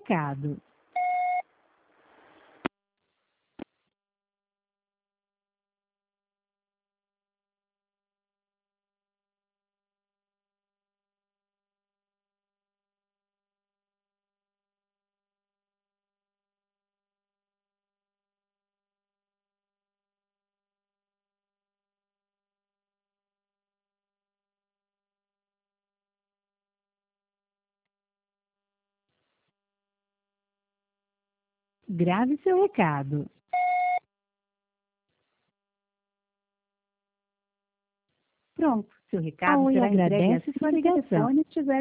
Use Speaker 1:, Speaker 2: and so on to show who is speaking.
Speaker 1: recado. Grave seu recado. Pronto, seu recado
Speaker 2: A Oi
Speaker 1: será entregue
Speaker 2: agradece
Speaker 1: assim que
Speaker 2: sua
Speaker 1: o
Speaker 2: ligação.
Speaker 1: telefone estiver